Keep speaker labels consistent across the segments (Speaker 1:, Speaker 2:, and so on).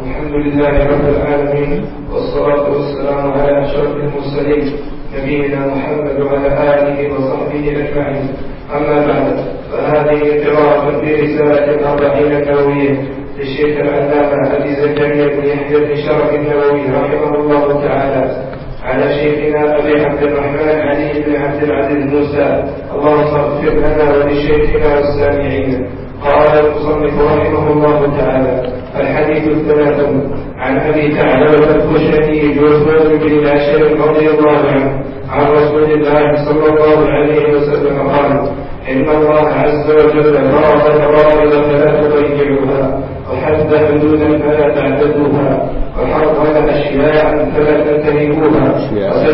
Speaker 1: الحمد لله رب العالمين، والصلاة والسلام على أشرف المرسلين نبينا محمد وعلى آله وصحبه أجمعين. أما بعد، فهذه قراءة في رسالة الأربعين النووية للشيخ العلامة أبي زكريا بن يحيى بن شرف النووي رحمه الله تعالى على شيخنا أبي عبد الرحمن علي بن عبد العزيز موسى، اللهم اغفر لنا ولشيخنا والسامعين. قال المصنف رحمه الله تعالى: الحديث الثلاثون عن أبي ثعلبة الخشني جعفر بن العشر رضي الله عنه عن رسول الله صلى الله عليه وسلم قال: إن الله عز وجل فرض فرائض فلا تضيعوها، وحد حدودا فلا تعتدوها، وحرم أشياء فلا تنتهكوها،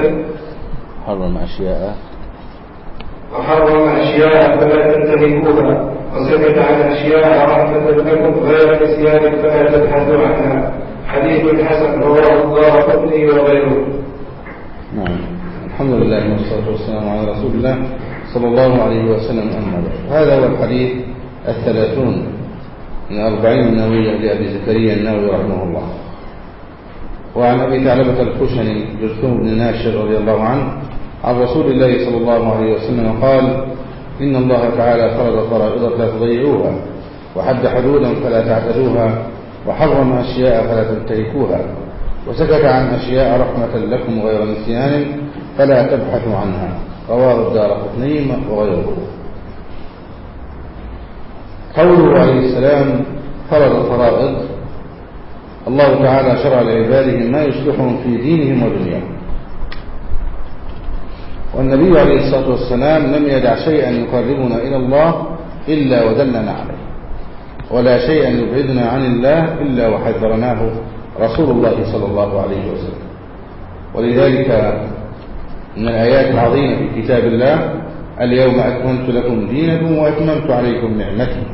Speaker 1: وحرم أشياء فلا تنتهكوها، وسكت عن أشياء رحمة لكم غير نسيان فلا تبحثوا عنها. حديث حسن رواه الدارقطني وغيره.
Speaker 2: نعم، الحمد لله والصلاة والسلام على رسول الله صلى الله عليه وسلم. أما بعد، هذا هو الحديث 30 من 40 النووية لأبي زكريا النووي رحمه الله. وعن أبي ثعلبة الخشني جرثوم بن ناشر رضي الله عنه عن رسول الله صلى الله عليه وسلم قال: إن الله تعالى فرض فرائض فلا تضيعوها، وحد حدودا فلا تعتدوها، وحرم أشياء فلا تنتهكوها، وسكت عن أشياء رحمة لكم غير نسيان فلا تبحثوا عنها. رواه الدارقطني وغيره. قوله عليه السلام فرض فرائض، الله تعالى شرع لعباده ما يصلحهم في دينهم ودنياهم، والنبي عليه الصلاة والسلام لم يدع شيئا يقربنا إلى الله إلا ودلنا عليه، ولا شيئا يبعدنا عن الله إلا وحذرناه رسول الله صلى الله عليه وسلم. ولذلك من الآيات العظيمة في كتاب الله: اليوم أكملت لكم دينكم وأتممت عليكم نعمتي.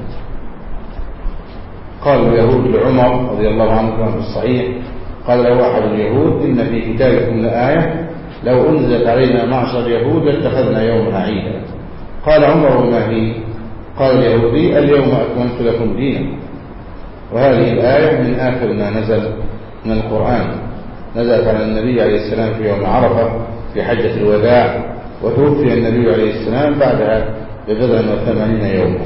Speaker 2: قال اليهود لعمر رضي الله عنه كما في الصحيح، قال له أحد اليهود: إن في كتابكم لآية لو أنزلت علينا معشر اليهود لاتخذنا يومها عيدا. قال عمر: وما هي؟ قال اليهودي: اليوم أكملت لكم دينكم. وهذه الآية من آخر ما نزل من القرآن، نزلت على النبي عليه السلام في يوم عرفة في حجة الوداع، وتوفي النبي عليه السلام بعدها ب80 يوما.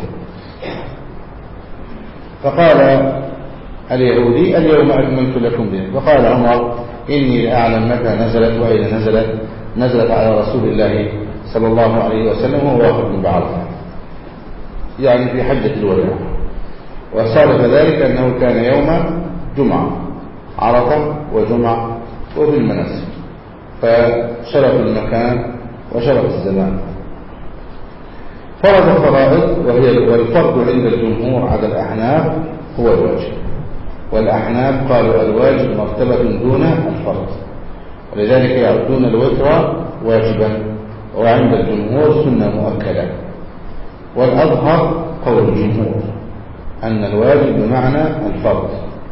Speaker 2: فقال اليهودي: اليوم أكملت لكم دينكم. فقال عمر: إني لأعلم متى نزلت وأين نزلت. نزلت على رسول الله صلى الله عليه وسلم وهو واقف بعرفة، يعني في حجة الوداع. وصادف ذلك أنه كان يوم جمعة، عرفة وجمعة وفي المناسك، فشرف المكان وشرف الزمان. فرض فرائض، والفرض عند الجمهور على الأحناف هو الواجب، والأحناف قالوا الواجب مرتبة دون الفرض، ولذلك يعدون الوتر واجبا، وعند الجمهور سنة مؤكدة. والأظهر قول الجمهور أن الواجب بمعنى الفرض،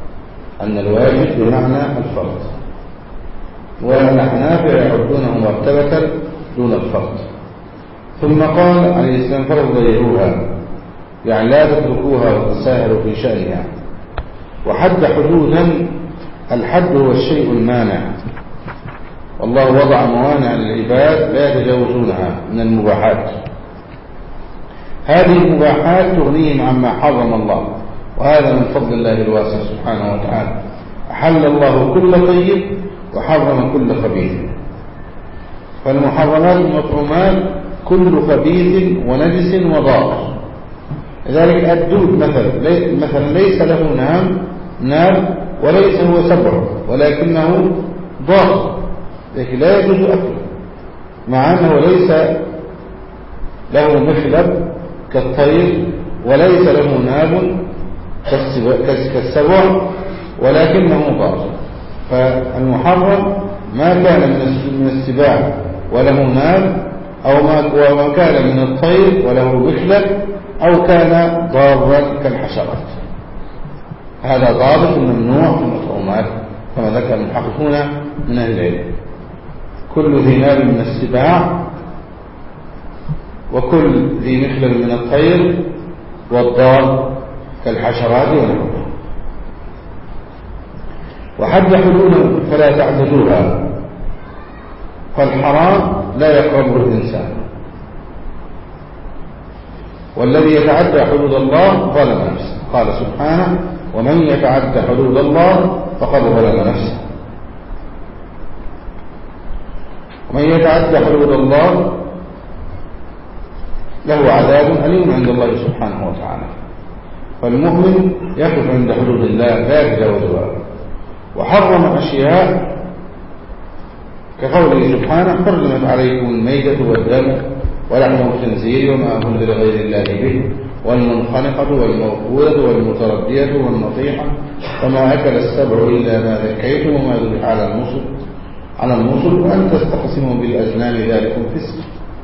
Speaker 2: والأحناف يعدونه مرتبة دون الفرض. ثم قال عليه السلام: فرض ضيعوها، يعني لا تتركوها وتساهلوا في شأنها. وحد حدودا، الحد هو الشيء المانع، والله وضع موانع للعباد لا يتجاوزونها من المباحات. هذه المباحات تغنيهم عما حرم الله، وهذا من فضل الله الواسع سبحانه وتعالى. أحل الله كل طيب وحرم كل خبيث. فالمحرمات المطعومات كل خبيث ونجس وضار. لذلك الدود مثلا ليس له ناب وليس هو سبع، ولكنه ضار، لكن لا يجوز أكله، مع أنه ليس له مخلب كالطير، وليس له ناب كالسبع، ولكنه ضار. فالمحرم ما كان من السباع وله ناب، أو ما كان من الطير وله مخلب، أو كان ضارا كالحشرات. هذا ضابط ممنوع في المطعومات كما ذكر المحققون من أهل العلم: كل ذي ناب من السباع، وكل ذي مخلب من الطير، والضار كالحشرات ونحوها. وحد حدودا فلا تعتدوها، فالحرام لا يقربه الإنسان، والذي يتعدى حدود الله ظلم نفسه. قال سبحانه: ومن يتعدى حدود الله فقد ظلم نفسه. ومن يتعدى حدود الله له عذاب أليم عند الله سبحانه وتعالى. فالمؤمن يقف عند حدود الله لا يتجاوزها. وحرم أشياء كقوله سبحانه: حرمت عليكم الميتة والدم ولحم الخنزير وما أهل لغير الله به والمنخنقة والموقوذة والمتردية والنطيحة وما أكل السبع إلا ما ذكيتم وما ذبح على النصب وأن تستقسموا بالأزلام ذلكم فسق.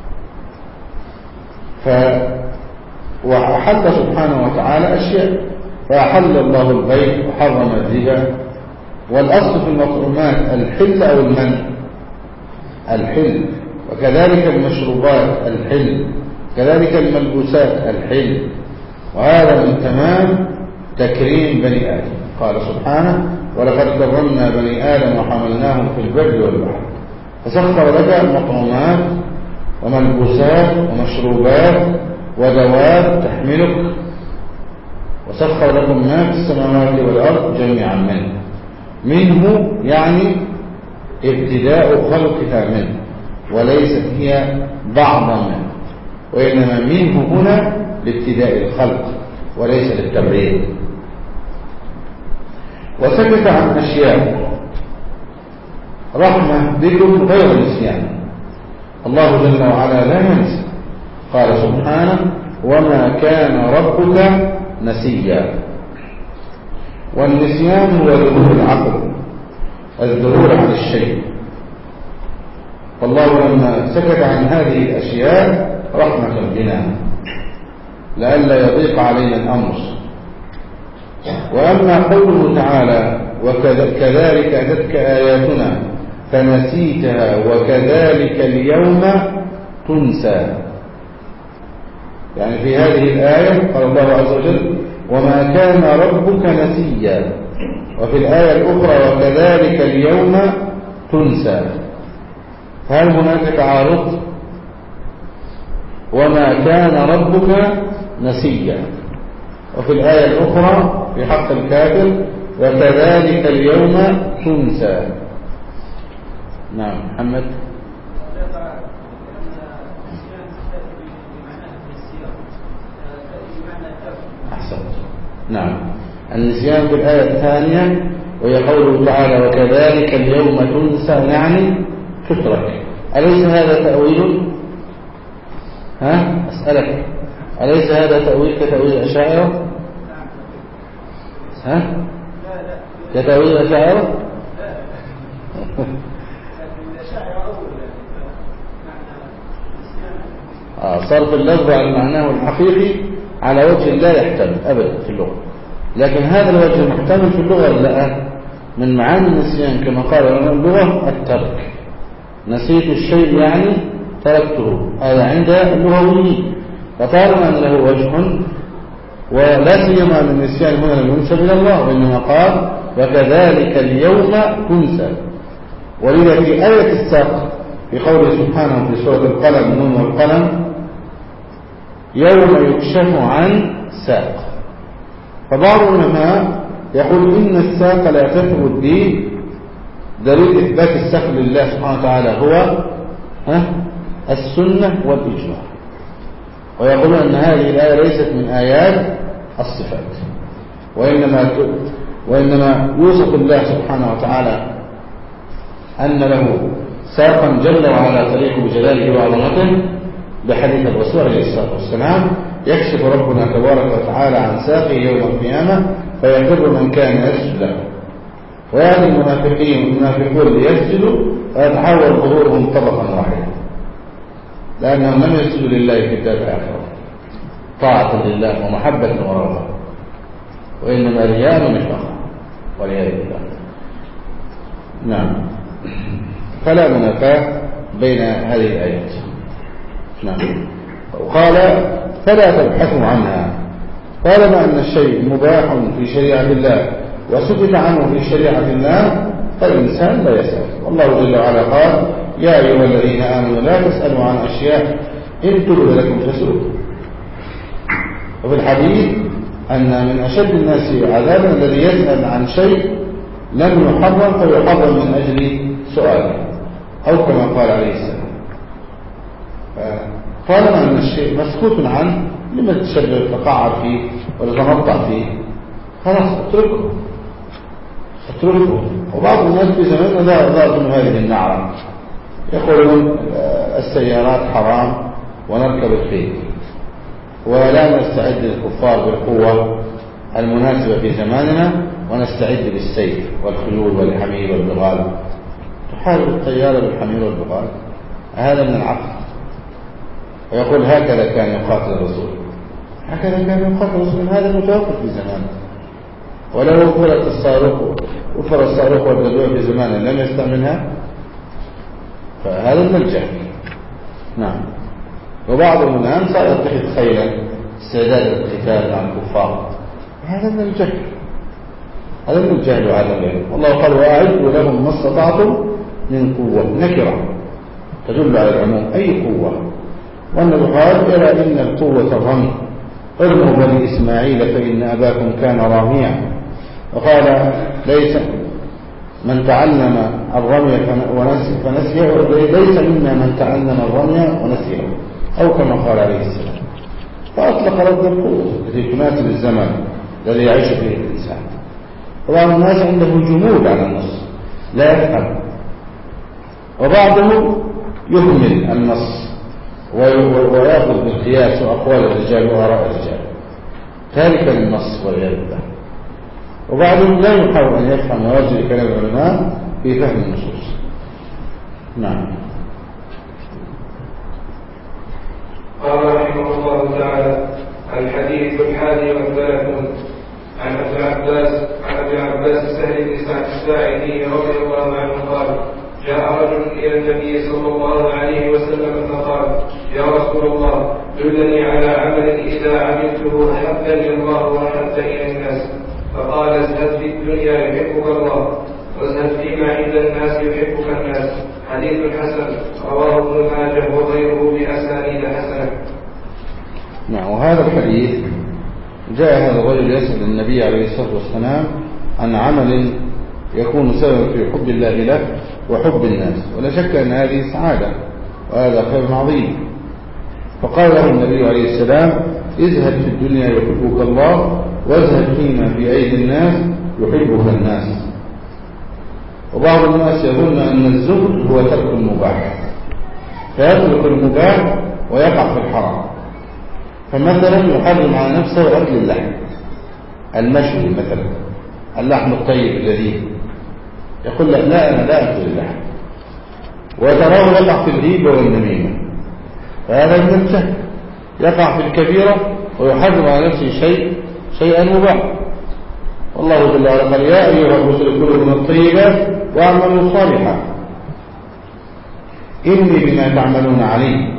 Speaker 2: وأحل سبحانه وتعالى أشياء، فأحل الله البيع وحرم الربا. والأصل في المطعومات الحل أو المنع، الحل، وكذلك المشروبات الحل، كذلك الملبوسات الحل. وهذا من تمام تكريم بني آدم. قال سبحانه: ولقد كرمنا بني آدم وحملناهم في البر والبحر. فسخر لك مطعومات وملبوسات ومشروبات ودواب تحملك، وسخر لكم ما في السماوات والأرض جميعا منه يعني ابتداء خلقها منه، وليست هي بعضا منه، وإنما منه هنا لابتداء الخلق وليس للتبريد. وسكت عن أشياء رحمة بكم غير نسيان. الله جل وعلا لا ينسى. قال سبحانه: وما كان ربك نسيا. والنسيان هو ذهول العقل، الذهول عن الشيء. والله لما سكت عن هذه الأشياء رحمة بنا لئلا يضيق علينا الأمر. وأما قوله تعالى: وكذلك أتتك آياتنا فنسيتها وكذلك اليوم تنسى، يعني في هذه الآية قال الله عز وجل: وما كان ربك نسيا، وفي الآية الأخرى: وكذلك اليوم تنسى. هل هناك تعارض؟ وما كان ربك نسيا، وفي الآية الأخرى في حق الكافر: وكذلك اليوم تنسى. نعم محمد. أحسنت. نعم، النسيان في الآية الثانية وهي قوله تعالى: وكذلك اليوم تنسى، يعني تترك. أليس هذا تأويل؟ أسألك، أليس هذا تأويل كتأويل الأشاعرة؟ كتأويل الأشاعرة؟ صرف اللفظ عن معناه الحقيقي على وجه لا يحتمل أبدا في اللغة، لكن هذا الوجه محتمل في اللغة لا. من معاني النسيان كما قال علماء اللغة الترك. نسيت الشيء يعني تركته، هذا عند اللغويين. فطالما أن له وجه، ولا سيما أن النسيان هنا لم ينسب إلى الله، وإنما قال: وكذلك اليوم تنسى. ولذا في آية الساق في قوله سبحانه في سورة القلم: النون والقلم يوم يكشف عن ساق. فبعض العلماء يقول إن الساق لا تثبت به دليل إثبات الساق لله سبحانه وتعالى هو السنة والإجماع، ويقولون أن هذه الآية ليست من آيات الصفات، وإنما يوصف الله سبحانه وتعالى أن له ساقا جل وعلا تليق بجلاله وعظمته بحديث الرسول عليه الصلاة والسلام: يكشف ربنا تبارك وتعالى عن ساقه يوم القيامة فيقر من كان يسجد له، ويأتي المنافقون ليسجدوا فيتحول ظهورهم طبقا واحدا، لأنهم لم يسجدوا لله في الدار الآخرة طاعة لله ومحبة ورغبة، وإنما رياء ونفاق والعياذ بالله. نعم، فلا منافاة بين هذه الآيات. نعم. وقال: فلا تبحثوا عنها. طالما أن الشيء مباح في شريعة الله وسكت عنه في شريعة الله فالإنسان لا يسأل. والله جل وعلا قال يا أيها الذين آمنوا لا تسألوا عن أشياء إن تبد لكم تسؤكم. وفي الحديث أن من أشد الناس عذابا الذي يسأل عن شيء لم يحرم فيحرم من أجل سؤاله، أو كما قال عليه السلام. طالما أن الشيء مسكوت عنه لما تشبه تقعر فيه ولا تنطع فيه خلاص اتركه. وبعض الناس في زماننا لا أظن هذه النعرة يقولون السيارات حرام ونركب الخيل، ولا نستعد للكفار بالقوة المناسبة في زماننا ونستعد بالسيف والخيول والحمير والبغال. تحارب الطيارة بالحمير والبغال، هذا من العقل. ويقول هكذا كان يقاتل الرسول، هكذا كان يقاتل الرسول، هذا المتوفر في زمانه. ولو وفر الصاروخ والبدوع في زمانه لم يستعملها، فهذا من الجهل. نعم. وبعضهم الآن صار يتخذ خيلا استعداد للقتال مع الكفار، هذا من الجهل، هذا من الجهل وعدم العلم. والله قال وأعدوا لهم ما استطعتم من قوة، نكرة تدل على العموم، أي قوة. والنبي قال إلى إن القوة الرمي، ارموا بني إسماعيل فإن أباكم كان راميا. وقال ليس من تعلم الرمي فنسيه، ليس منا من تعلم الرمي ونسيه، أو كما قال عليه السلام. فأطلق لفظ القوة التي تناسب الزمن الذي يعيش فيه الإنسان. وبعض الناس عنده جمود على النص لا يفهم، وبعضهم يهمل النص ويأخذ بالقياس وأقوال الرجال وآراء الرجال تاركا للنص والعياذ بالله. وبعضهم لا يحاول أن يفهم ويرجع كلام العلماء في فهم النصوص. نعم.
Speaker 1: قال رحمه الله تعالى: الحديث 31 عن أبي عباس سهل بن سعد الساعدي رضي الله عنه قال: جاء رجل إلى النبي صلى الله عليه وسلم فقال: يا رسول الله دلني على عمل إذا عملته أحبني الله وأحب إلى الناس. فقال: ازهد في الدنيا يحبك الله، وازهد فيما عند الناس يحبك الناس. حديث حسن رواه ابن ماجه وغيره بأسانيد حسنة.
Speaker 2: نعم. وهذا الحديث جاء هذا الرجل يسأل النبي عليه الصلاة والسلام عن عمل يكون سببا في حب الله له وحب الناس، ولا شك أن هذه سعادة وهذا خير عظيم. فقال له النبي عليه السلام: ازهد في الدنيا يحبك الله، وازهد فيما في أيدي الناس يحبك الناس. وبعض الناس يظن أن الزهد هو ترك المباح، فيترك المباح ويقع في الحرام. فمثلا يحرم على نفسه أكل اللحم المشوي، مثلا اللحم الطيب اللذيذ، يقول لك لا أنا لا أكل اللحم، وتراه يقع في الغيبة والنميمة، فهذا من الجهل، يقع في الكبيرة ويحرم على نفسه شيئا مباح. والله جل وعلا قال: يا أيها الرسل كلوا من الطيبات واعملوا صالحا إني بما تعملون عليم.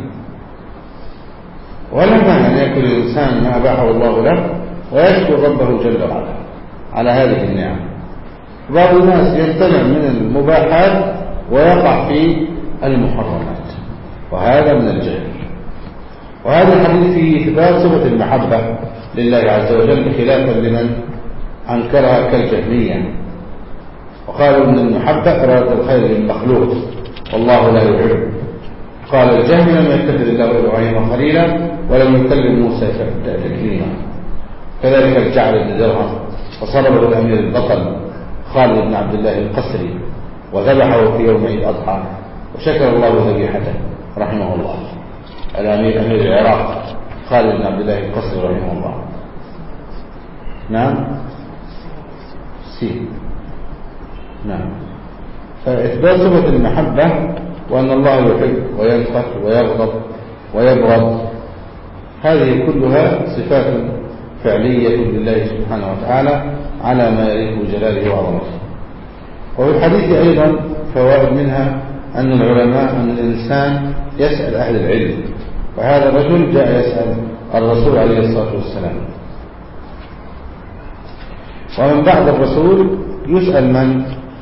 Speaker 2: ولما أن يأكل الإنسان ما أباحه الله له ويشكر ربه جل وعلا على هذه النعم. بعض الناس يستمع من المباحات ويقع في المحرمات، وهذا من الجهل. وهذا الحديث فيه إثبات صفة المحبة لله عز وجل خلافا لمن أنكرها كالجهمية، وقالوا أن المحبة إرادة الخير للمخلوق والله لا يحب. قال الجهم: لم يتخذ الله إبراهيم خليلا ولم يكلم موسى تكليما. كذلك الجعد بن درهم فصلبه الأمير البطل خالد بن عبد الله القسري وذبحه في يوم عيد الأضحى وشكر الله ذبيحته رحمه الله. الأمير أمير العراق خالد بن عبد الله القسري رحمه الله. نعم. نعم. فإثبات صفة المحبة وأن الله يحب وينفخ ويغضب ويبرد، هذه كلها صفات فعلية لله سبحانه وتعالى على ما يليق جلاله وعظمته. وفي الحديث أيضا فوائد، منها أن العلماء أن الإنسان يسأل أهل العلم، وهذا الرجل جاء يسأل الرسول عليه الصلاة والسلام. ومن بعد الرسول يسأل من؟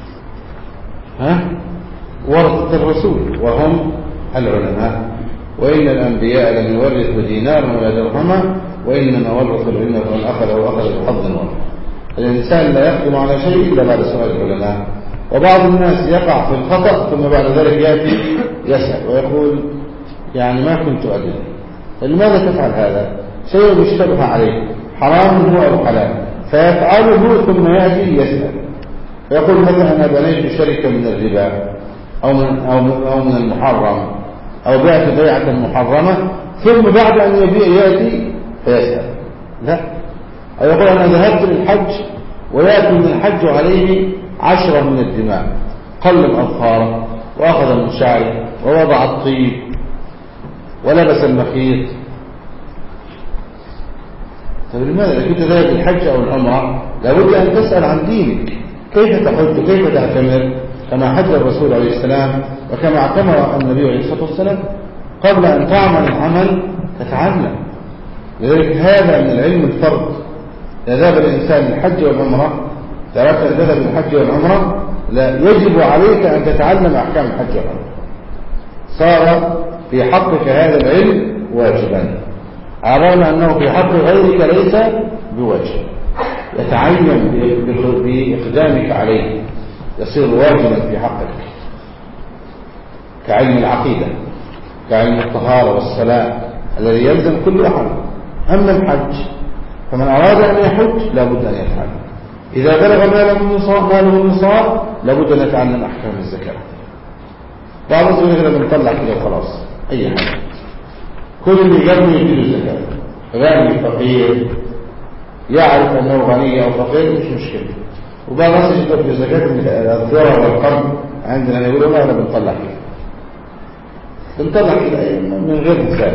Speaker 2: ورثة الرسول وهم العلماء. وإن الأنبياء لم يورثوا دينارا ولا درهما وإنما ورثوا العلم فمن أخذه أخذ بحظ وافر. الإنسان لا يقدم على شيء إلا بعد سؤال العلماء. وبعض الناس يقع في الخطأ ثم بعد ذلك يأتي يسأل ويقول يعني ما كنت أدري. لماذا تفعل هذا؟ شيء يشتبه عليه حرام هو أو حلال فيفعله ثم يأتي يسأل فيقول مثلا أنا بنيت شركة من الربا أو من المحرم أو بعت بيعة محرمة ثم بعد أن يبيع يأتي فيسأل. لا. أو يقول أنا ذهبت للحج ويأتي من الحج عليه 10 من الدماء قلم أظفاره وأخذ من شعره ووضع الطيب ولبس المخيط. طيب لماذا؟ إذا كنت ذهب للحج أو العمرة لابد أن تسأل عن دينك كيف تحج وكيف تعتمر كما حج الرسول عليه السلام وكما اعتمر النبي عليه الصلاة والسلام. قبل أن تعمل العمل تتعلم. لذلك هذا من العلم الفرد. إذا ذهب الإنسان للحج والعمرة تركت أن تذهب للحج والعمرة لا يجب عليك أن تتعلم أحكام الحج والعمرة. صار في حقك هذا العلم واجبا أرون أنه في حق غيرك ليس بواجب يتعين بإقدامك عليه يصير واجبا في حقك كعلم العقيدة كعلم الطهارة والصلاة الذي يلزم كل أحد. أما الحج فمن أراد أن يحج لابد أن يفعل. إذا بلغ ماله النصاب لابد أن يتعلم أحكام الزكاة. بعض الناس يقول بنطلع كده وخلاص أي حاجة كل اللي يجبني يديله الزكاة غني فقير يعرف أنه غني أو فقير مش مشكلة. وبعض الناس يشتغل في زكاة الذرة والقرن عندنا يقولوا لا بنطلع كده بنطلع كده من غير حساب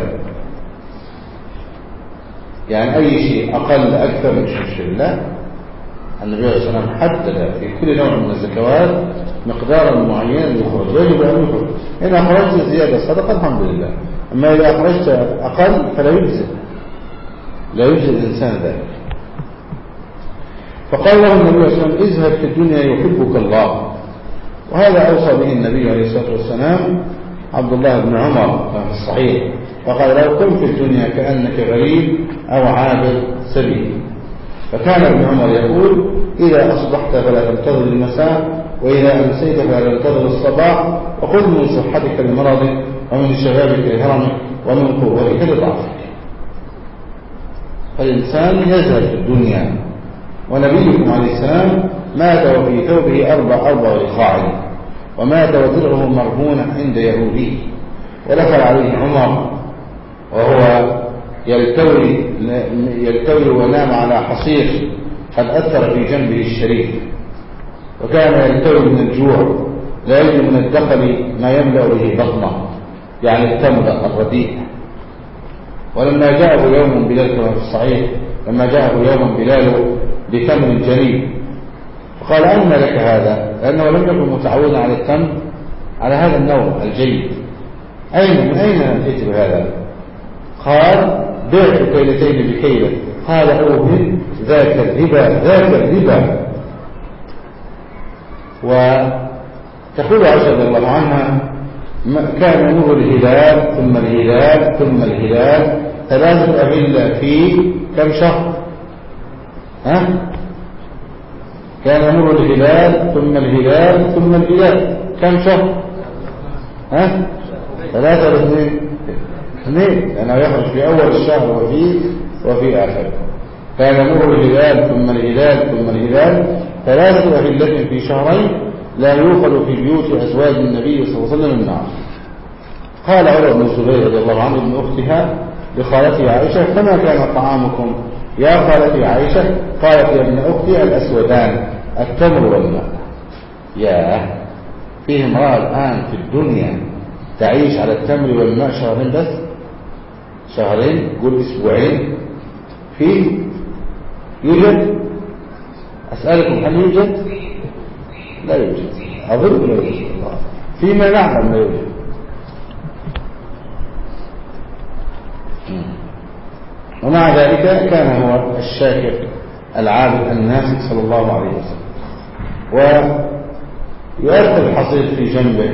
Speaker 2: يعني أي شيء أقل أكثر مش مشكلة. لا النبي عليه الصلاة والسلام حدد في كل نوع من الزكوات مقدارا معينا يخرج ويجب أن يخرج. إن أخرجت زيادة صدقة الحمد لله. أما إذا أخرجت أقل فلا يجزئ لا يجزئ الإنسان ذلك. فقال له النبي صلى الله عليه وسلم اذهب في الدنيا يحبك الله. وهذا أوصى به النبي عليه الصلاة والسلام عبد الله بن عمر في الصحيح فقال لو كن في الدنيا كأنك غريب أو عابر سبيل. فكان ابن عمر يقول إذا أصبحت فلا تنتظر المساء وإذا أمسيت فلا تنتظر الصباح وخذ من صحتك لمرضك ومن شبابك لهرمك ومن قوتك لضعفك. فالإنسان يزهد في الدنيا. ونبيكم عليه السلام مات وفي ثوبه أربع رخاع ومات ودرعه مرهونا عند يهودي ودخل عليه عمر وهو يلتوي ونام على حصير قد أثر في جنبه الشريف وكان يلتوي من الجوع لا يجد من الدخل ما يملأ به بطنه يعني التمر الرديء. ولما جاءه يوم بلال كما في الصحيح لما جاءه يوم بلال بتمر جليل فقال أن لك هذا لأنه لم يكن متعودا على التمر على هذا النوع الجيد من أين أتيت بهذا؟ قال بعت كيلتين بكيلة. قال أوهن ذاك الربا. وتقول عائشة رضي الله عنها كان يمر الهلال ثم الهلال ثم الهلال 3 أهلة في كم شهر؟ كان يمر الهلال ثم الهلال ثم الهلال كم شهر؟ 3 2 لأنه يخرج في أول الشهر وفي آخره. كان يمر الهلال ثم الهلال ثم الهلال 3 أهلة في شهرين لا يوقد في بيوت أزواج النبي صلى الله عليه وسلم النار. قال عروة بن الزبير رضي الله عنه ابن أختها لخالتي عائشة فما كان طعامكم يا خالتي عائشة؟ قالت يا ابن أختي الأسودان التمر والماء. فيه امرأة الآن في الدنيا تعيش على التمر والماء شهرين بس شهرين قول أسبوعين فيه يوجد؟ أسألكم هل يوجد؟ لا يوجد أظن لا يوجد فيما نعلم لا يوجد. ومع ذلك كان هو الشاكر العابد الناسك صلى الله عليه وسلم. ويؤثر الحصير في جنبه،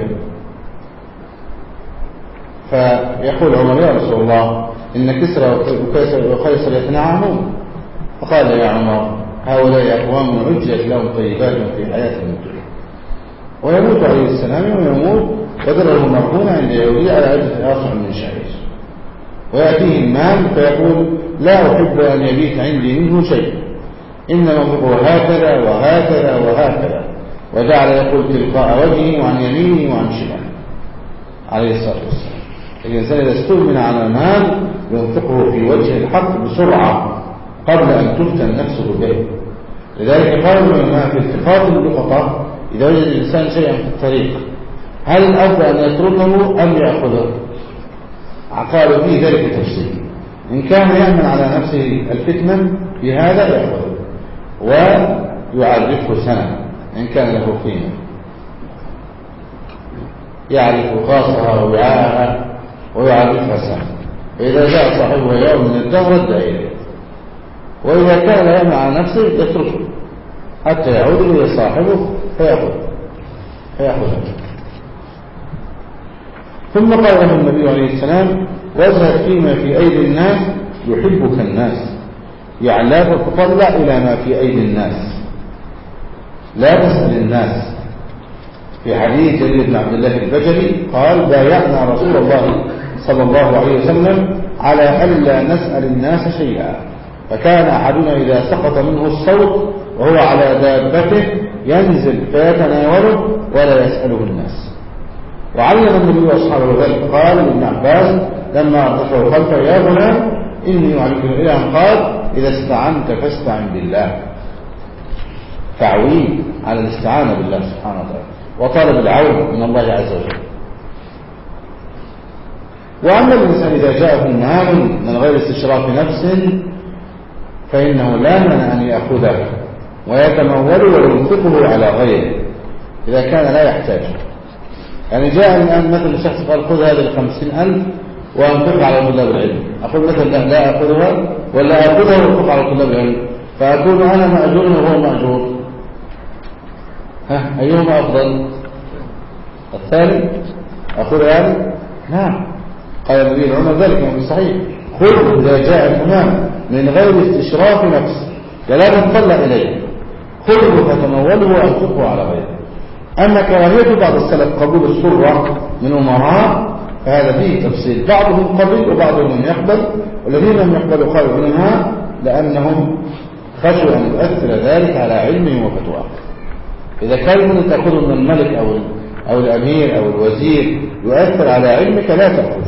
Speaker 2: فيقول عمر: يا رسول الله، إن كسرى وقيصر يتنعمون. فقال: يا عمر، هؤلاء أقوام عجلت لهم طيبات في حياتهم الدنيا. ويموت عليه السلام ويموت ودره مرهون عند يهودي على عدة آصع من شعير، ويأتيه المال فيقول: لا أحب أن يبيت عندي منه شيء، إنما أنفقه هكذا وهكذا وهكذا، وجعل يقول تلقاء وجهه وعن يمينه وعن شماله عليه الصلاة والسلام. الإنسان إذا استؤمن على مال ينفقه في وجه الحق بسرعة قبل أن تفتن نفسه به. لذلك قالوا العلماء في التقاط اللقطة: إذا وجد الإنسان شيئا في الطريق هل الأفضل أن يتركه أم يأخذه؟ قالوا فيه ذلك تفصيل. إن كان يأمن على نفسه الفتنة بهذا يأخذه ويعرفه سنة إن كان له قيمة، يعرف خاصها ووعاءها ويعرفها سنة، فإذا جاء صاحبها يوم من الدهر رد إليه، وإذا كان لا يأمن على نفسه يتركه حتى يعود إلى صاحبه فيأخذه. ثم قال له النبي عليه السلام: واذهب فيما في أيدي الناس يحبك الناس، يعني لا تتطلع إلى ما في أيدي الناس، لا تسأل الناس. في حديث جرير بن عبد الله البجلي قال: بايعنا رسول الله صلى الله عليه وسلم على ألا نسأل الناس شيئا، فكان أحدنا إذا سقط منه الصوت وهو على دابته ينزل فيتناوله ولا يسأله الناس. وعلم النبي أصحابه ذلك، قال لابن عباس لما أرتفعوا خلفه: يا غلام، إني أعلمك إلى أن قال: إذا استعنت فاستعن بالله. تعويل على الاستعانة بالله سبحانه وتعالى وطلب العون من الله عز وجل. وأما الإنسان إذا جاءه مال من غير استشراف نفس فإنه لا مانع أن يأخذه ويتمول وينفقه على غيره إذا كان لا يحتاج. يعني جاء الآن مثل شخص قال: خذ هذه 50,000 وأنفق على طلاب العلم. أقول مثلا: لا أخذها، ولا أخذها وأنفق على طلاب العلم، فأكون أنا مأجور وهو مأجور، أيهما أفضل؟ الثاني أخذ هذا؟ نعم. قال النبي عمر ذلك في الصحيح: خذ إذا جاء الإمام من غير استشراف نفس، لا تتطلع إليه، خذه فتموله وأنفقه على غيره. أما كراهية بعض السلف قبول السرة من أمراء فهذا فيه تفصيل، بعضهم قبل وبعضهم لم يقبل، والذين لم يقبلوا قالوا العلماء لأنهم خشوا أن يؤثر ذلك على علمهم وفتواه. إذا كان من تأخذه من الملك أو الأمير أو الوزير يؤثر على علمك لا تأخذ.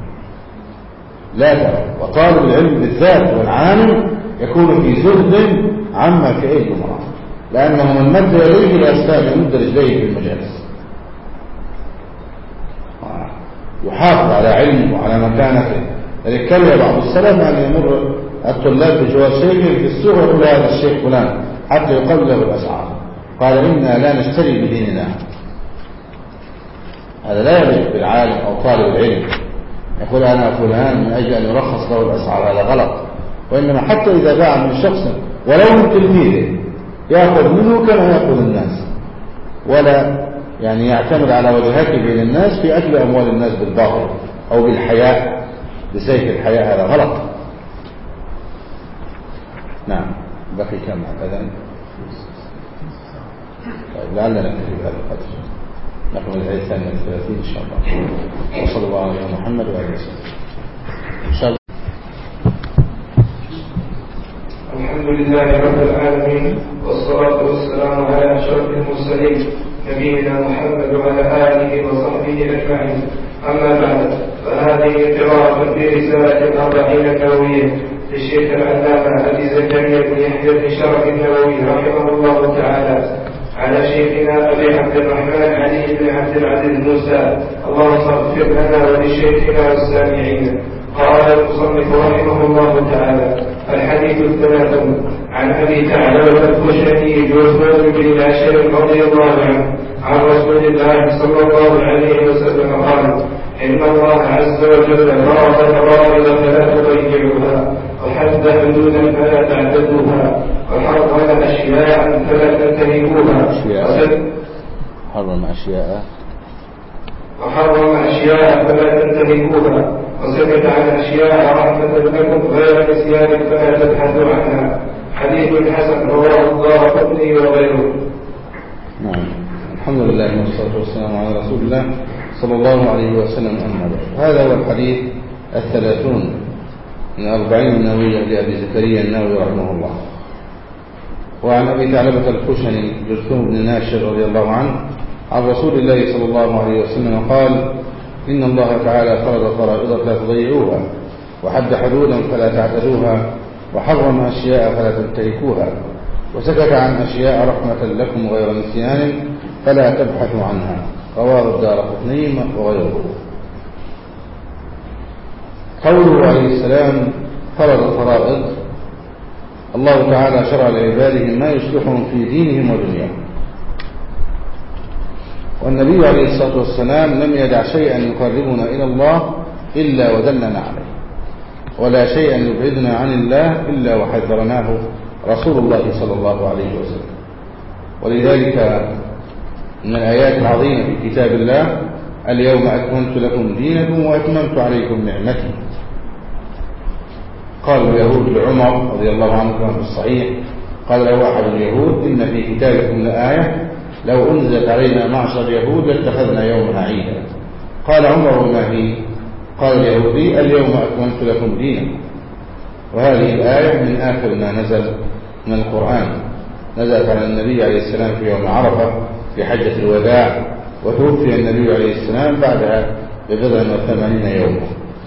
Speaker 2: وطالب العلم بالذات والعالم يكون في زهد عما في أي الأمراء، لأنه من مد يديه لا يستطيع أن يمد رجليه في المجالس، يحافظ على علمه وعلى مكانته. لذلك كره بعض السلف أن يمر الطلاب بجوار شيخ في السوق ويقول: هذا الشيخ فلان، حتى يقلل له الأسعار. قال: إنا لا نشتري بديننا. هذا لا يليق بالعالم أو طالب العلم يقول: أنا فلان من أجل أن يرخص له الأسعار، هذا غلط. وإنما حتى إذا باع من شخص ولو من تلميذه يأخذ منه كما يأخذ الناس، ولا يعني يعتمد على وجهات بين الناس في أكل أموال الناس بالباطل أو بالحياء، بسيف الحياء، هذا غلط. نعم. بقي كم الأذان؟ طيب لعلنا نكتفي بهذا القدر، نحن الآية الثانية 30 إن شاء الله. وصلى الله على محمد وعلى آله وسلم إن شاء الله.
Speaker 1: الحمد لله رب العالمين، والصلاة والسلام على أشرف المرسلين نبينا محمد وعلى آله وصحبه أجمعين. أما بعد، فهذه قراءة في رسالة الأربعين النووية للشيخ العلامة أبي زكريا بن يحيى بن شرف النووي رحمه الله تعالى على شيخنا أبي عبد الرحمن علي بن عبد العزيز موسى، اللهم اغفر لنا ولشيخنا والسامعين. قال المصنف رحمه الله تعالى: الحديث 30 عن أبي ثعلبة الخشني جوزمان بن عاشر رضي الله عنه عن رسول الله صلى الله عليه وسلم قال: إن الله عز وجل فرض فرائض فلا تضيعوها، وحد حدودا فلا تعتدوها، وحرم أشياء فلا تنتهكوها، وحرم أشياء فلا تنتهكوها، وسكت عن أشياء رحمة لكم غير نسيان فلا تبحثوا عنها. حديث حسن رواه الدارقطني وغيره.
Speaker 2: نعم. الحمد لله والصلاة والسلام على رسول الله صلى الله عليه وسلم. أما بعد، هذا هو الحديث 30 من 40 النووية لأبي زكريا النووي رحمه الله. وعن أبي ثعلبة الخشني جرثوم بن ناشر رضي الله عنه عن رسول الله صلى الله عليه وسلم قال: إن الله تعالى فرض فرائض فلا تضيعوها، وحد حدودا فلا تعتدوها، وحرم أشياء فلا تنتهكوها، وسكت عن أشياء رحمة لكم غير نسيان فلا تبحثوا عنها. رواه الدارقطني وغيره. قوله عليه السلام فرض فرائض، الله تعالى شرع لعباده ما يصلحهم في دينهم ودنياهم. والنبي عليه الصلاة والسلام لم يدع شيئا يقربنا إلى الله إلا ودلنا عليه، ولا شيئا يبعدنا عن الله إلا وحذرناه رسول الله صلى الله عليه وسلم. ولذلك من الآيات العظيمة في كتاب الله: اليوم أكملت لكم دينكم وأتممت عليكم نعمتي. قال اليهود لعمر رضي الله عنه كما في الصحيح، قال له أحد اليهود: إن في كتابكم لآية لو أنزلت علينا معشر اليهود لاتخذنا يومها عيدا. قال عمر: وما هي؟ قال اليهودي: اليوم أكملت لكم دينكم. وهذه الآية من آخر ما نزل من القرآن، نزلت على النبي عليه السلام في يوم عرفة في حجة الوداع، وتوفي النبي عليه السلام بعدها ب80 يوما.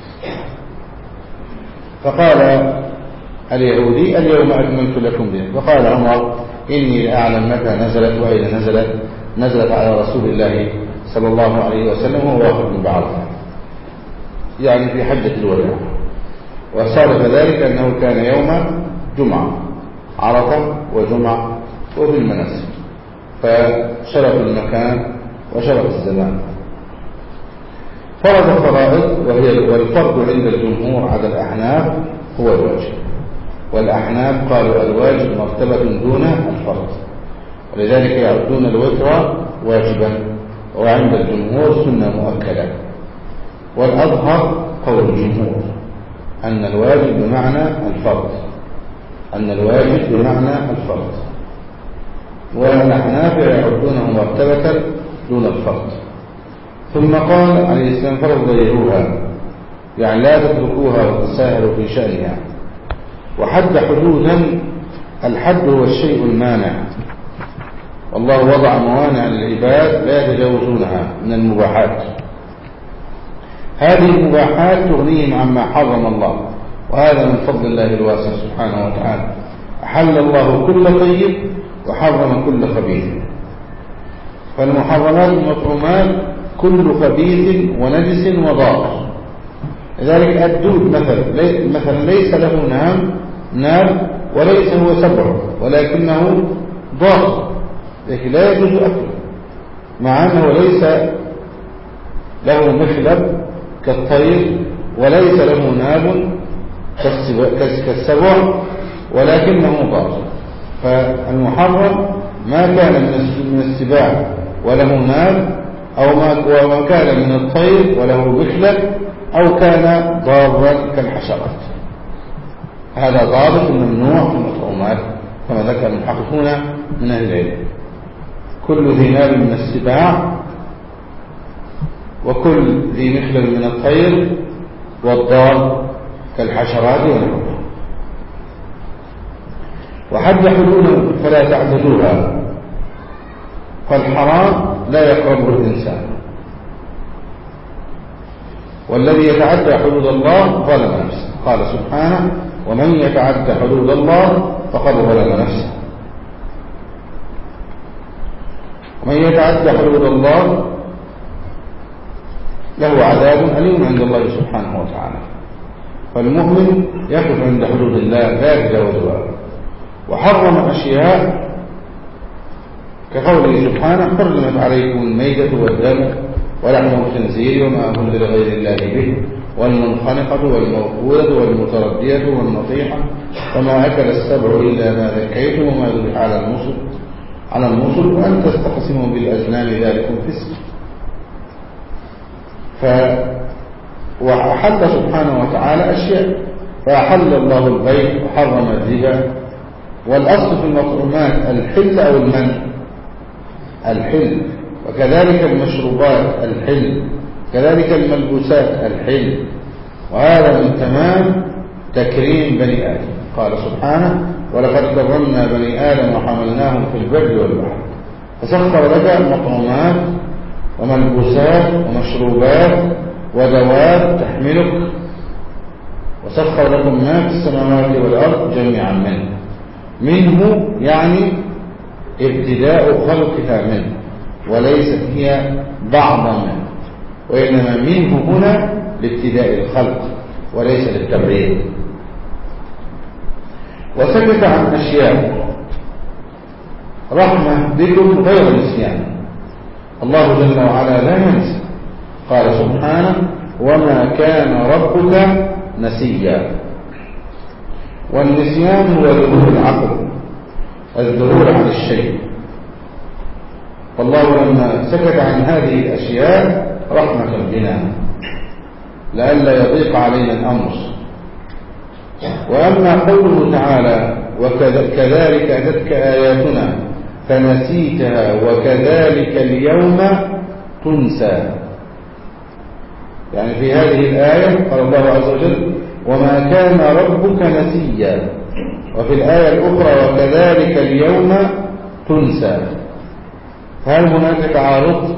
Speaker 2: فقال اليهودي: اليوم أكملت لكم دينكم. فقال عمر: إني لأعلم متى نزلت وأين نزلت. نزلت على رسول الله صلى الله عليه وسلم وهو واقف بعرفة، يعني في حجة الوداع. وصادف ذلك أنه كان يوم جمعة، عرفة وجمعة وفي المناسك، فشرف المكان وشرف الزمان. فرض فرائض، والفرض عند الجمهور على الأحناف هو الواجب، والأحناف قالوا الواجب مرتبة دون الفرض، ولذلك يعدون الوتر واجبا، وعند الجمهور سنة مؤكدة. والأظهر قول الجمهور أن الواجب بمعنى الفرض، والأحناف يعدونه مرتبة دون الفرض. ثم قال عليه السلام: فرض ضيعوها، يعني لا تتركوها وتساهلوا في شأنها. وحد حدودا، الحد هو الشيء المانع، والله وضع موانع للعباد لا يتجاوزونها من المباحات. هذه المباحات تغنيهم عما حرم الله، وهذا من فضل الله الواسع سبحانه وتعالى. أحل الله كل طيب وحرم كل خبيث. فالمحرمات المطعومات كل خبيث ونجس وضار. لذلك الدود مثلا ليس له ناب وليس هو سبع، ولكنه ضار، لكن لا يجوز أكله، مع أنه ليس له مخلب كالطير، وليس له ناب كالسبع، ولكنه ضار. فالمحرم ما كان من السباع وله ناب، أو ما كان من الطير وله مخلب، أو كان ضارا كالحشرات. هذا ضابط ممنوع في المطعومات كما ذكر المحققون من أهل العلم: كل ذي ناب من السباع، وكل ذي مخلب من الطير، والضار كالحشرات ونحوها. وحد حدود فلا تعتدوها، فالحرام لا يقربه الإنسان، والذي يتعدى حدود الله ظلم نفسه. قال سبحانه: ومن يتعدى حدود الله فقد ظلم نفسه. ومن يتعدى حدود الله له عذاب أليم عند الله سبحانه وتعالى. فالمؤمن يقف عند حدود الله لا يتجاوزها. وحرم أشياء كقوله سبحانه: حرمت عليكم الميتة والدم ولحم الخنزير وما أهل لغير الله به والمنخنقة والموقوذة والمتردية والنطيحة وما أكل السبع إلا ما ذكيتم وما ذبح على النصب وأن تستقسموا بالأزلام ذلكم فسق. وأحل سبحانه وتعالى أشياء، فأحل الله البيع وحرم الربا. والأصل في المطعومات الحل أو المنع، الحل، وكذلك المشروبات الحل، كذلك الملبوسات الحل، وهذا من تمام تكريم بني آدم. قال سبحانه ولقد كرمنا بني آدم وحملناهم في البر والبحر، فسخر لك مطعومات وملبوسات ومشروبات ودواب تحملك، وسخر لكم ما في السماوات والأرض جميعا منه يعني ابتداء خلقها منه، وليست هي بعضا منه، وإنما منه هنا لابتداء الخلق وليس للتبرير. وسكت عن أشياء رحمة بكم غير نسيان، الله جل وعلا لا ينسى. قال سبحانه وما كان ربك نسيا. والنسيان هو ذهول العقل، الذهول عن الشيء. والله لما سكت عن هذه الأشياء رحمة بنا لئلا يضيق علينا الأمر. وأما قوله تعالى وكذلك أتتك آياتنا فنسيتها وكذلك اليوم تنسى، يعني في هذه الآية قال الله عز وجل وما كان ربك نسيا، وفي الآية الأخرى وكذلك اليوم تنسى. فهل هناك تعارض؟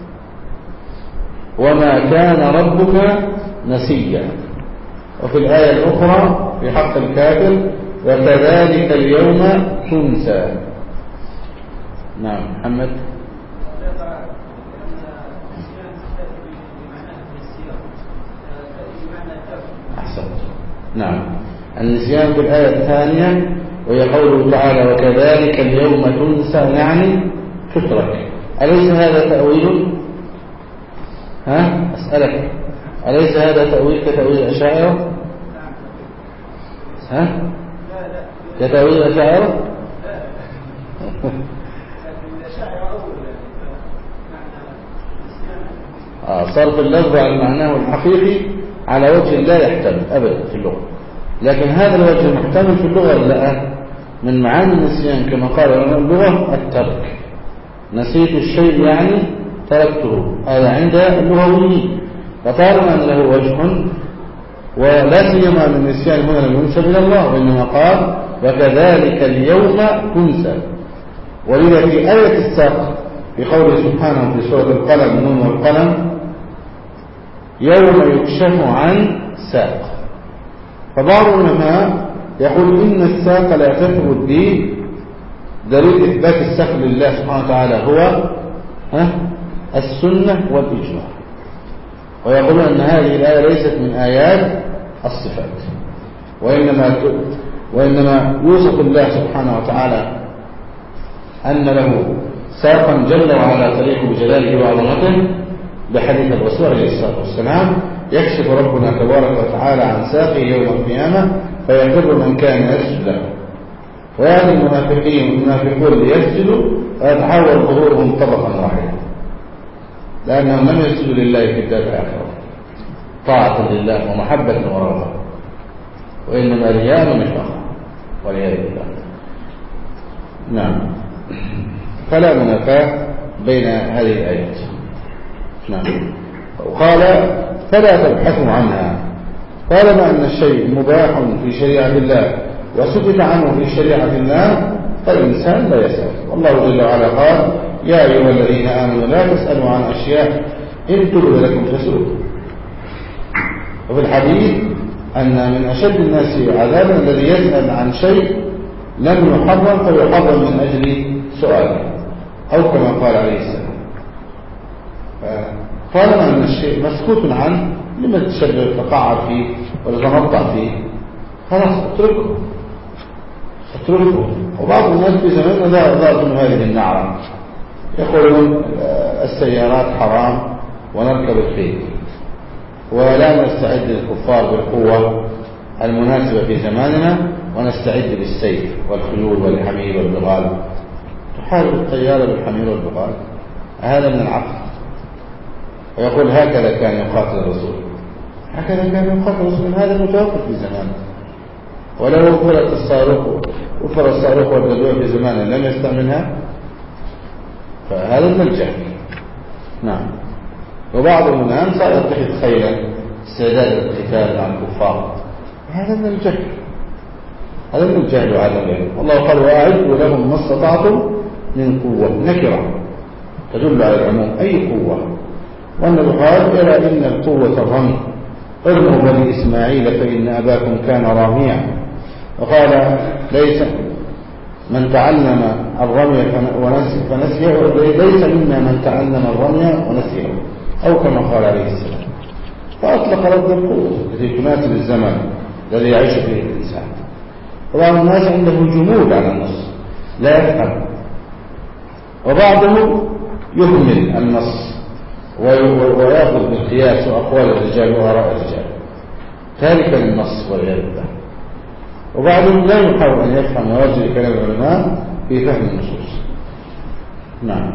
Speaker 2: وما كان ربك نسيا، وفي الآية الأخرى في حق الكافر وكذلك اليوم تنسى. نعم محمد. أحسنت. نعم النسيان في الآية الثانية وهي قوله تعالى وكذلك اليوم تنسى، يعني تترك. أليس هذا تأويل؟ أسألك أليس هذا تأويل كتأويل الأشاعرة؟ كتأويل الأشاعرة؟ صرف اللفظ عن معناه الحقيقي على وجه لا يحتمل أبدا في اللغة، لكن هذا الوجه محتمل في اللغة لا. من معاني النسيان كما قال اللغة الترك، نسيت الشيء يعني تركته، هذا عند اللغويين. فطالما أن له وجه، ولا سيما من النسيان هنا لم ينسب إلى الله، وإنما قال وكذلك اليوم تنسى. ولذا في آية الساق في قوله سبحانه في سورة القلم نون والقلم يوم يكشف عن ساق. فبعض العلماء يقول إن الساق لا تثبت به، دليل إثبات الساق لله سبحانه وتعالى هو السنة والإجماع، ويقولون أن هذه الآية ليست من آيات الصفات، وإنما يوصف الله سبحانه وتعالى أن له ساقا جل وعلا تليق بجلاله وعظمته بحديث الرسول عليه الصلاة والسلام يكشف ربنا تبارك وتعالى عن ساقه يوم القيامة فيقر من كان يسجد له، ويأتي المنافقون ليسجدوا ويتحول ظهورهم طبقا واحدا، لأنهم لم يسجدوا لله في الدار الآخرة طاعة لله ومحبة ورغبة، وإنما رياء ونفاق والعياذ بالله. نعم. فلا منافاة بين هذه الآيات. نعم. وقال فلا تبحثوا عنها، طالما أن الشيء مباح في شريعة الله وسكت عنه في شريعة الله فالإنسان لا يسأل. والله جل وعلا قال يا أيها الذين آمنوا لا تسألوا عن أشياء إن تبد لكم تسؤكم. وفي الحديث أن من أشد الناس عذابا الذي يسأل عن شيء لم يحرم فيحرم من أجل سؤاله، أو كما قال عليه السلام. طالما أن الشيء مسكوت عنه لما تشبه تقعد فيه ولا تنطع فيه خلاص اتركه. وبعض الناس في زماننا ضاعت من هذه النعرة، يقولون السيارات حرام ونركب الخيل، ولا نستعد للكفار بالقوة المناسبة في زماننا، ونستعد بالسيف والخيول والحمير والبغال. تحارب الطيارة بالحمير والبغال؟ هذا من العقل. ويقول هكذا كان يقاتل الرسول، هكذا كان يقاتل الرسول، هذا متوفر في زمانه. ولو وفر الصاروخ والبدوية في زمانه لم يستعملها، فهذا من الجهل. نعم. وبعضهم الآن صار يتخذ خيلا استعداد القتال مع الكفار، هذا من الجهل، هذا من الجهل وعدم العلم. والله قال وأعدوا لهم ما استطعتم من قوة، نكرة تدل على العموم، أي قوة. والنبي قال إلى إن القوة الرمي، ارموا بني إسماعيل فإن أباكم كان راميا. وقال ليس من تعلم الرمي فنسيه، ليس منا من تعلم الرمي ونسيه، أو كما قال عليه السلام. فأطلق رد القوة التي تناسب الزمن الذي يعيش فيه الإنسان. طبعا الناس عنده جمود على النص لا يفهم، وبعضهم يهمل النص ويأخذ بالقياس وأقوال الرجال وآراء الرجال تاركا للنص والعياذ بالله. وبعضهم لا يحاول أن يفهم ويرجع كلام العلماء في فهم النصوص. نعم.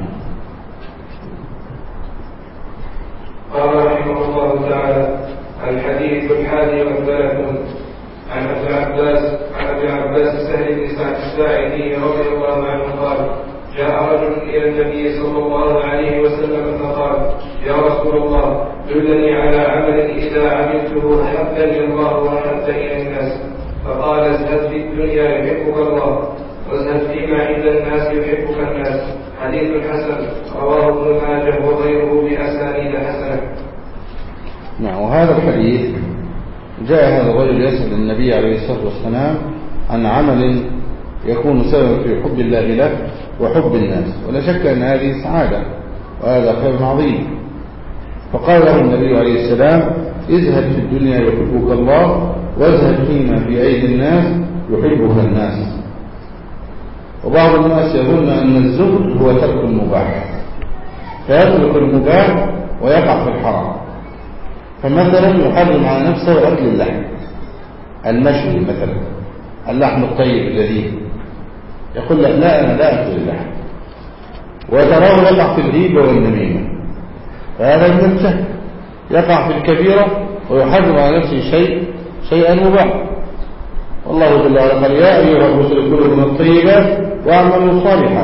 Speaker 1: قال رحمه الله تعالى: الحديث 31 عن أبي عباس سهل بن سعد الساعدي رضي الله عنه قال: جاء رجل إلى النبي صلى الله عليه وسلم فقال: يا رسول الله، دلني على عمل إذا عملته أحبني الله وأحب إلى الناس. فقال: ازهد في الدنيا يحبك الله، وازهد فيما عند الناس يحبك الناس. حديث حسن رواه ابن ماجه وغيره بأسانيد حسنة.
Speaker 2: نعم. وهذا الحديث جاء هذا الرجل يسأل النبي عليه الصلاة والسلام عن عمل يكون سببا في حب الله له وحب الناس، ولا شك أن هذه سعادة وهذا خير عظيم. فقال له النبي عليه السلام: ازهد في الدنيا يحبك الله، وازهد فيما في أيدي الناس يحبك الناس. وبعض الناس يظن أن الزهد هو ترك المباح، فيترك المباح ويقع في الحرام. فمثلا يحرم على نفسه أكل اللحم المشوي، مثلا اللحم الطيب الذي يقول لك لا أنا لا أكل اللحم، وتراه يقع في الغيبة والنميمة، فهذا من الجهل، يقع في الكبيرة ويحرم على نفسه شيئا مباح. والله جل وعلا قال: يا أيها الرسل كلوا من الطيبات واعملوا صالحا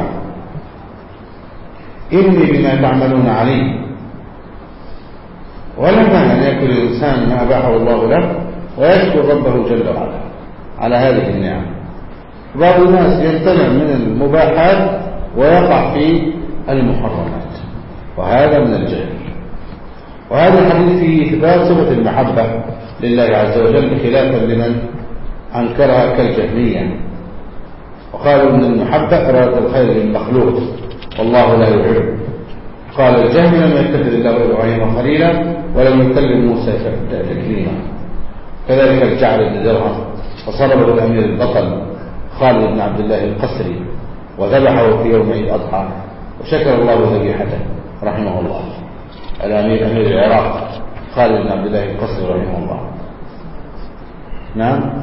Speaker 2: إني بما تعملون عليم. ولا مانع أن يأكل الإنسان ما أباحه الله له ويشكر ربه جل وعلا على هذه النعم. بعض الناس يمتنع من المباحات ويقع في المحرمات، وهذا من الجهل. وهذا الحديث فيه إثبات صفة المحبة لله عز وجل، خلافا لمن أنكرها كالجهمية، وقالوا أن المحبة إرادة الخير للمخلوق والله لا يحب. قال الجهم: لم يتخذ الله إبراهيم خليلا ولم يكلم موسى تكليما. كذلك الجعل بن درهم فصلبه الأمير البطل خالد بن عبد الله القسري وذبحه في يوم عيد الأضحى، وشكر الله ذبيحته رحمه الله. أمير العراق خالد بن عبد الله القسري رحمه الله. نعم.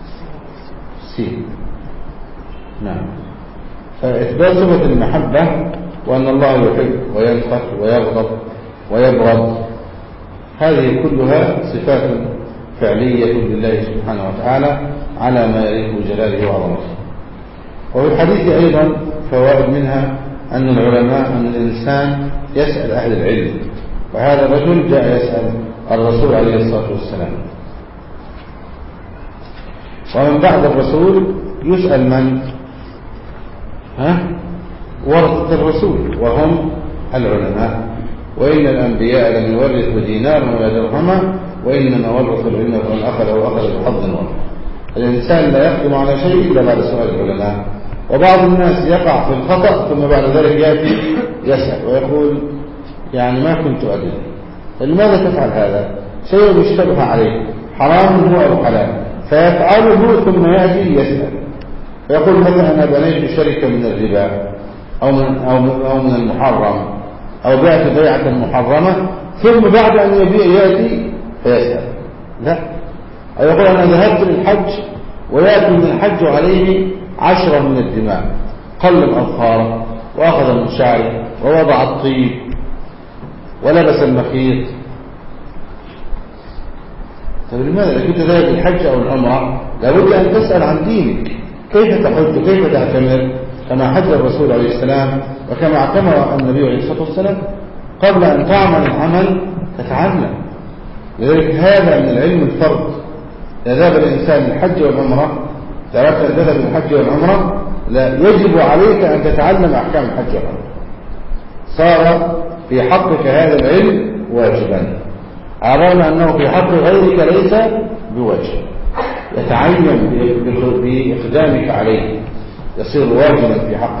Speaker 2: نعم. فإثبات صفة المحبة وأن الله يحب وينفخ ويغضب ويبغض، هذه كلها صفات فعلية لله سبحانه وتعالى على ما يليق بجلاله وعظمته. وفي الحديث أيضا فوائد، منها أن العلماء، أن الإنسان يسأل أهل العلم، وهذا الرجل جاء يسأل الرسول عليه الصلاة والسلام. ومن بعد الرسول يسأل من؟ ورثة الرسول وهم العلماء. وإن الأنبياء لم يورثوا دينارا ولا درهما، وإنما ورثوا العلم فمن أخذه أخذ بحظ وافر. الإنسان لا يقدم على شيء إلا بعد سؤال العلماء. وبعض الناس يقع في الخطأ ثم بعد ذلك يأتي يسأل ويقول يعني ما كنت أدري. فلماذا تفعل هذا؟ شيء يشتبه عليه، حرام هو أو حلال، فيفعله ثم يأتي يسأل فيقول مثلا أنا بنيت شركة من الربا أو من المحرم، أو بعت بيعة محرمة ثم بعد أن يأتي فيسأل، لا، أو يقول أنا ذهبت للحج ويأتي من الحج عليه 10 من الدماء، قلم أظفاره وأخذ من شعره ووضع الطيب ولبس المخيط. طيب لماذا؟ إذا كنت ذاهب للحج أو العمرة لابد أن تسأل عن دينك، كيف تحج وكيف تعتمر كما حج الرسول عليه السلام وكما اعتمر النبي عليه الصلاة والسلام. قبل أن تعمل العمل تتعلم. لذلك هذا من العلم الفرض. إذا ذهب الإنسان للحج والعمرة، تركت أن تذهب للحج والعمرة، لا، يجب عليك أن تتعلم أحكام الحج والعمرة. صار في حقك هذا العلم واجبا، أعلم أنه في حق غيرك ليس بواجب، يتعين بإقدامك عليه، يصير واجبا في حقك،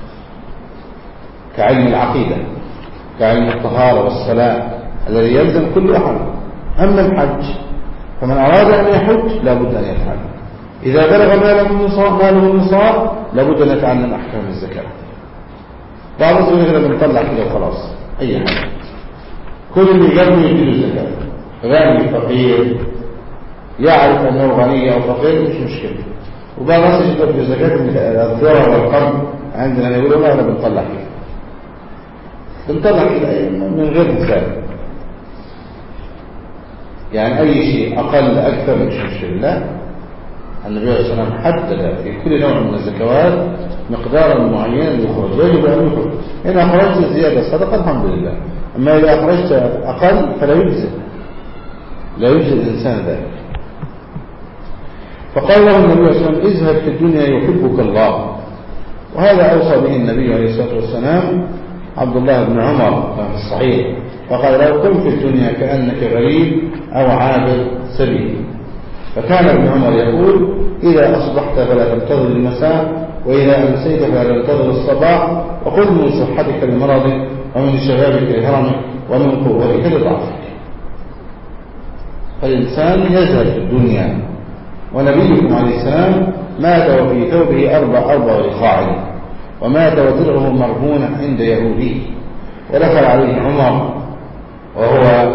Speaker 2: كعلم العقيدة، كعلم الطهارة والصلاة الذي يلزم كل أحد. أما الحج فمن أراد أن يحج لابد أن يتعلم. إذا بلغ ماله النصاب لابد أن يتعلم أحكام الزكاة. بعض الناس كده بنطلع كده وخلاص أي حاجة، كل اللي جنبه يديله الزكاة، غني فقير، يعرف أنه غني أو فقير مش مشكلة. وبعض الناس يشتغل في الزكاة الذرة والقرن، عندنا يقولوا لا أنا بنطلع كده، بنطلع كده من غير حساب، يعني أي شيء أقل أكثر مش مشكلة. لا، النبي عليه الصلاة والسلام حدد في كل نوع من الزكوات مقدارا معينا يخرج، يجب أن يخرج. إن أخرجت زيادة صدقة الحمد لله، أما إذا أخرجت أقل فلا يجزئ، لا يجزئ الإنسان ذلك. فقال له النبي عليه الصلاة والسلام اذهب في الدنيا يحبك الله. وهذا أوصى به النبي عليه الصلاة والسلام عبد الله بن عمر في الصحيح، فقال له كن في الدنيا كأنك غريب أو عابر سبيل. فكان ابن عمر يقول إذا أصبحت فلا تنتظر المساء، وإذا أمسيت فلا تنتظر الصباح، وخذ من صحتك لمرضك ومن شبابك لهرمك ومن قوتك لضعفك. فالإنسان يزهد في الدنيا. ونبيكم عليه السلام مات وفي ثوبه أربع رخاع، ومات ودرعه مرهونة عند يهودي. ودخل عليه عمر وهو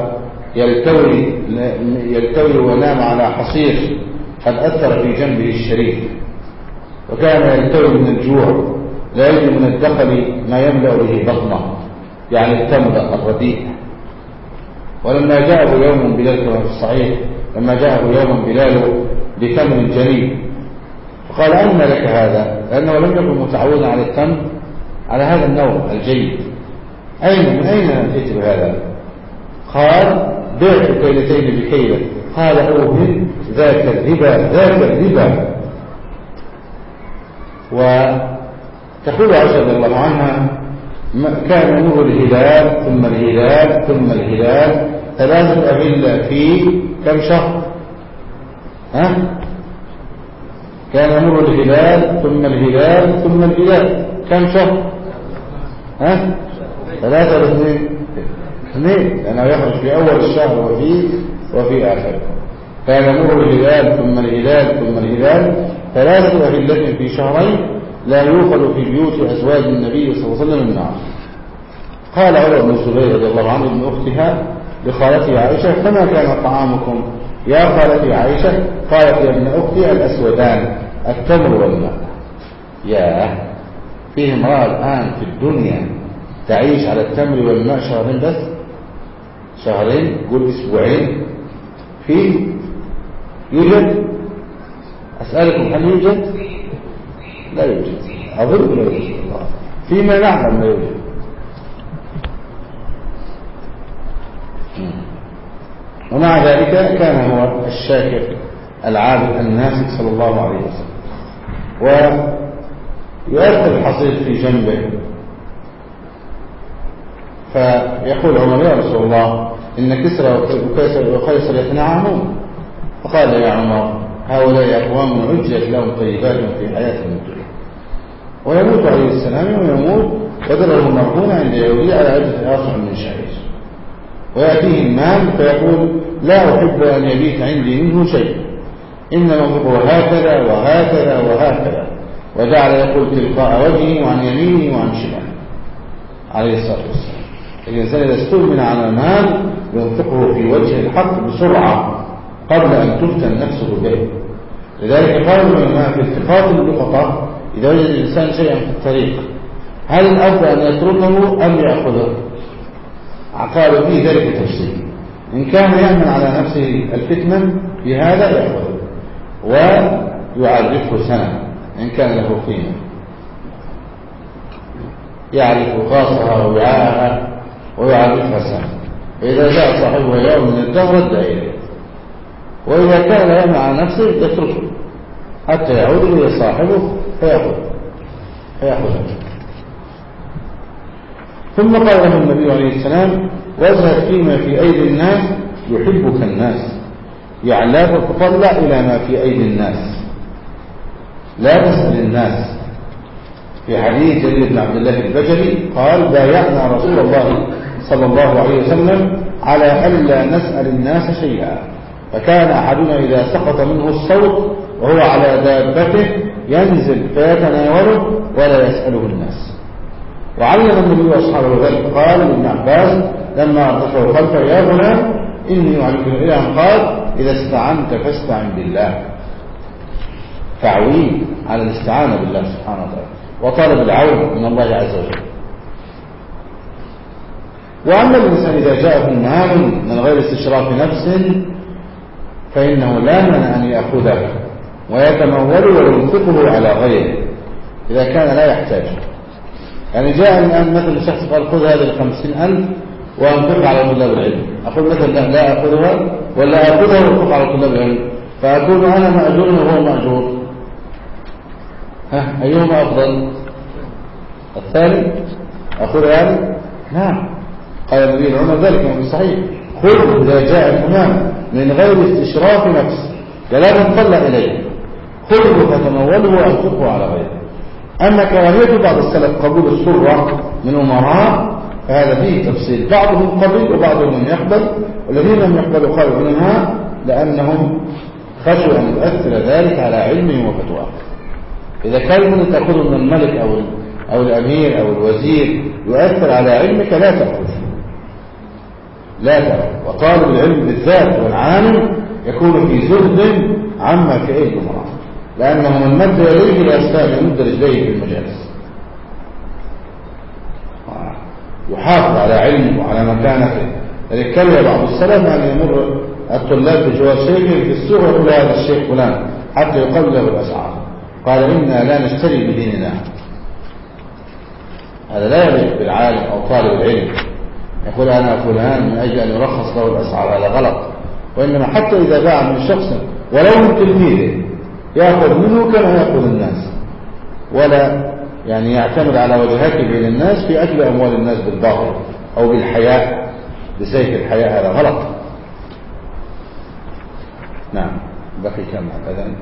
Speaker 2: يلتوي ونام على حصير قد أثر في جنبه الشريف، وكان يلتوي من الجوع، لا يجد من الدخل ما يملأ به بطنه، يعني التمر الرديء. ولما جاءه يوم بلال كما في الصحيح، لما جاءه يوم بلال بتمر جنيب فقال أن لك هذا، لأنه لم يكن متعودا على التمر على هذا النوع الجيد. من أين أتيت بهذا؟ قال بعت كيلتين بكيلة. قال أوهن ذاك الربا. وتقول عائشة رضي الله عنها كان يمر الهلال ثم الهلال ثم الهلال 3 أهلة في كم شهر؟ كان يمر الهلال ثم الهلال ثم الهلال كم شهر؟ 3 و2 2، لأنه يخرج في أول الشهر وفي آخره. كان يمر الهلال ثم الهلال ثم الهلال 3 أهلة في شهرين لا يوقد في بيوت أزواج النبي صلى الله عليه وسلم النار. قال عمر بن الزبير رضي الله عنه ابن أختها لخالتي عائشة فما كان طعامكم يا خالتي عائشة؟ قالت يا ابن أختي الأسودان التمر والماء. يا فيه امرأة الآن في الدنيا تعيش على التمر والماء 2 شهر بس، 2 قول 2 أسبوعين فيه يوجد؟ أسألكم هل يوجد؟ لا يوجد، أظن لا يوجد، فيما نعلم لا يوجد. ومع ذلك كان هو الشاكر العابد الناسك صلى الله عليه وسلم. ويؤثر الحصير في جنبه، فيقول عمر يا رسول الله إن كسرى وقيصر يتنعمون. فقال يا عمر هؤلاء أقوام عجت لهم طيبات في حياتهم الدنيا، ويموت عليه السلام ويموت ودره مرهون عند يهودي على عدة أصع من شعير، ويأتيه المال فيقول لا أحب أن يبيت عندي منه شيء، إنما هو هكذا وهكذا وهكذا، وجعل يقول تلقاء وجهه وعن يمينه وعن شماله عليه الصلاة والسلام. الإنسان إذا استؤمن على مال ينفقه في وجه الحق بسرعة قبل أن تفتن نفسه به. لذلك قال العلماء في التقاط اللقطة إذا وجد الإنسان شيئا في الطريق هل الأفضل أن يتركه أم يأخذه؟ قالوا فيه ذلك تفصيل. إن كان يأمن على نفسه الفتنة في هذا يأخذه ويعرفه سنة إن كان له قيمة، يعرف خاصها ووعاءها ويعرفها سنة، فإذا جاء صاحبه يوم من الدهر رد إليه، وإذا كان يأمن على نفسه يتركه حتى يعود إلى صاحبه فيأخذه. ثم قال له النبي عليه السلام: واذهب فيما في أيدي الناس يحبك الناس، يعني لا تتطلع إلى ما في أيدي الناس، لا تسأل الناس. في حديث جرير بن عبد الله البجلي قال: بايعنا رسول الله صلى الله عليه وسلم على ألا نسأل الناس شيئا، فكان أحدنا إذا سقط منه الصوت وهو على دابته ينزل فيتناوله ولا يسأله الناس. وعلم النبي أصحابه ذلك، قال لابن عباس لما أردفه خلفه: يا غلام إني أعلمك إلى أن قال: إذا استعنت فاستعن بالله. تعويل على الاستعانة بالله سبحانه وتعالى وطلب العون من الله عز وجل. وأما الإنسان إذا جاءه مال من غير استشراف نفس فإنه لا مانع أن يأخذه ويتمول وينفقه على غيره إذا كان لا يحتاج. يعني جاء الآن مثل شخص قال: خذ هذه 50,000 وأنفق على طلاب العلم. أقول مثلا لا أخذها ولا أخذها وأنفق على طلاب العلم، فأكون أنا مأجور وهو مأجور، أيهما أفضل؟ الثاني أخذ هذا؟ نعم. قال النبي العمر ذلك من صحيح: خذ إذا جاء الإمام من غير استشراف نفس، لا تطلع إليه، خذه فتموله وأنفقه على غيره. أما كراهية بعض السلف قبول السرة من أمراء فهذا فيه تفصيل، بعضهم قبل وبعضهم لم يقبل، والذين لم يقبلوا قالوا العلماء لأنهم خشوا أن يؤثر ذلك على علمهم وفتواه. إذا كان من تأخذه من الملك أو الأمير أو الوزير يؤثر على علمك لا تأخذ. وطالب العلم بالذات والعالم يكون في زهد عما في أيدي الأمراء، لأنه من مد يديه لا يستطيع أن يمد رجليه في المجالس، يحافظ على علمه وعلى مكانته. لذلك كره بعض السلف أن يمر الطلاب بجوار شيخهم في السوق ويقول: هذا الشيخ فلان، حتى يقل له الأسعار. قال: إنا لا نشتري بديننا. هذا لا يليق بالعالم أو طالب العلم يقول: أنا فلان من أجل أن يرخص له الأسعار، هذا غلط. وإنما حتى إذا باع من شخص ولو من تلميذه يأخذ منه كما يأخذ الناس، ولا يعني يعتمد على وجهته بين الناس في أكل أموال الناس بالباطل أو بالحياء، بسيف الحياء، هذا غلط. نعم. بقي كم الأذان؟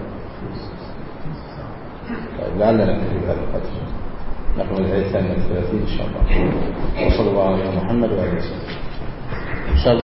Speaker 2: طيب لعلنا نكتفي بهذا القدر، نقوم بالآية الثانية 30 إن شاء الله. وصلى الله على محمد وآله وسلم.